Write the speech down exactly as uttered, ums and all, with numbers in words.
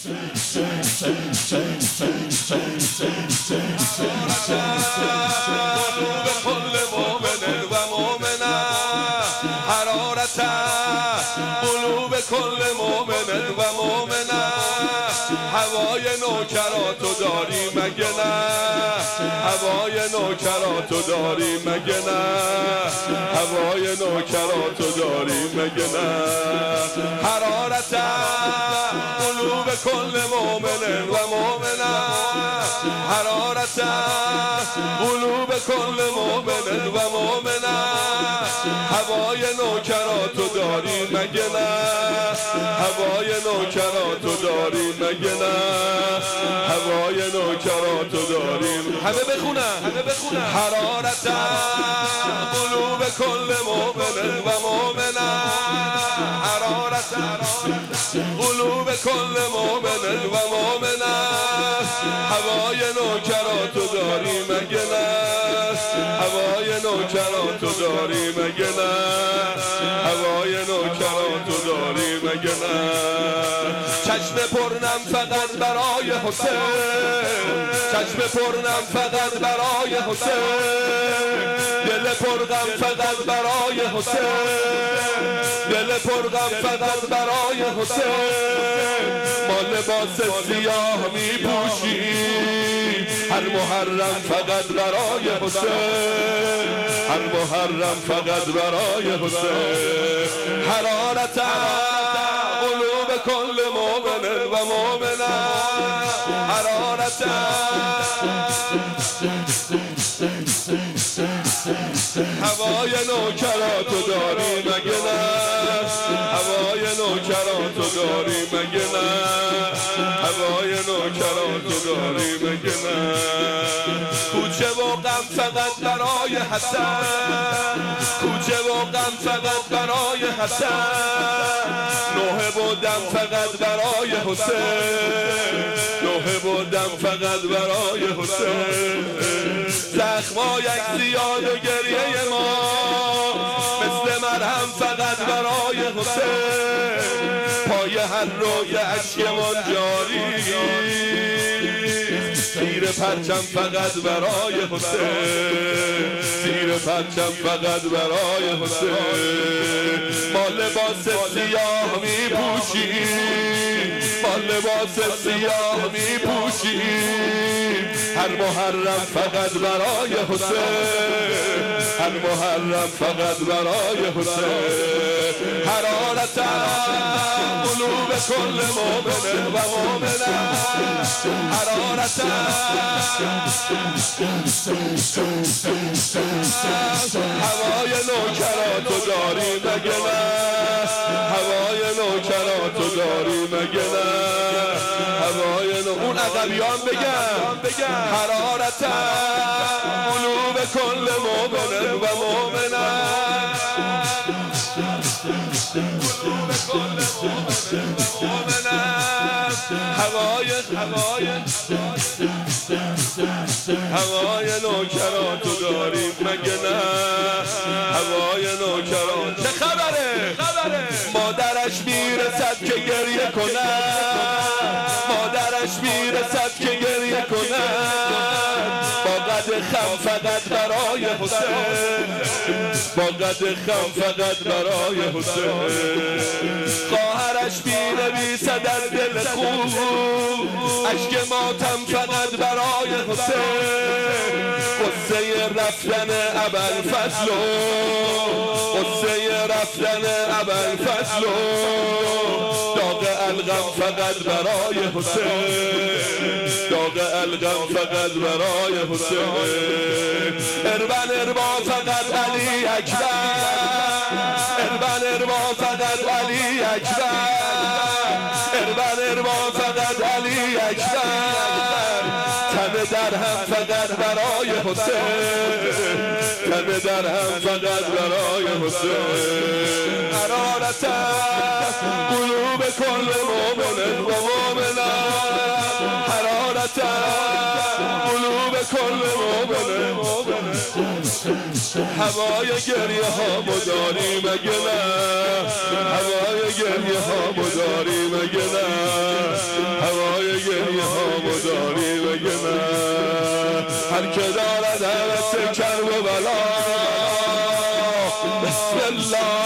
كل مؤمن و مؤمنه حرارت قلوب کل مؤمن و مؤمنه هوای نوکراتو داری مگه نه هوای نوکراتو داری مگه نه هوای نوکراتو داری مگه نه حرارت قلوب کل مؤمن و مؤمنه حرارت قلوب کل مؤمن و مؤمنه هوای نوکراتو داری مگه نه هوای نوکراتو داری مگه نه هوای نوکراتو داری همه بخونن همه بخونن حرارت قلوب کل مؤمن و مؤمنه حرارت قلوب کل مؤمن و مؤمنه هوای نوکراتو داری مگه نه هوای نوکراتو داری مگه نه هوای نوکراتو داری مگه نه چشم پرنم فقط برای حسین چشم پرنم فقط برای حسین دل پرغم فقط برای حسین دل پرغم فقط برای حسین ما لباس سیاه می پوشیم هر محرم فقط برای حسین هر محرم فقط برای حسین حرارت قلوب کل مؤمن و مؤمنه حرارت هوای نوکراتو داری مگه نه هوای نوکراتو داری مگه نه هوای نوکراتو داری مگه نه کوچه و غم فقط برای حسن کوچه و غم فقط برای حسن نوحه بودم فقط برای حسین نوحه بودم فقط برای حسین زخمایک زیاد و گریه ما مثل مرهم فقط برای حسین پای هر روی عشقمان جاری زیر پرچم فقط برای حسین زیر پرچم فقط برای حسین ما لباس سیاه می پوشیم ما لباس سیاه می پوشیم هر محرم فقط برای حسین هر محرم فقط برای حسین حرارت قلوب کل مؤمن و مؤمنه حرارت هوای نوکراتو داری مگه نه هوای نوکراتو داری مگه نه هوای نو اون عقبیان بگم حرارت قلوب کل مؤمن و مؤمنه قلوب کل مؤمن و مؤمنه هوای هوای هوای نوکراتو داریم مگه نه هوای نوکرات چه خبره خبره مادرش میرسد که گریه کنه مادرش میرسد که گریه کنه با قد خم فقط برای حسین با قد خم فقط برای حسین خواهرش بینویسد از دل خوب اشک ماتم فقط برای حسین قصه رفتن ابوالفضل قصه رفتن ابوالفضل داغ الغم فقط برای حسین داغ الغم فقط برای حسین اربن اربا فقط علی اکبر اربن اربا فقط علی اکبر اربن اربا فقط علی اکبر تن در هم فقط برای حسین تن در هم فقط برای حسین حرارت قلوب کل مؤمن و مؤمنه حرارت قلوب کل مؤمن هوای گریه ها مداری مگه نه هوای گریه ها مداری مگه نه داری بگه نه. هر که دارد حوث کرب و بلا بسم الله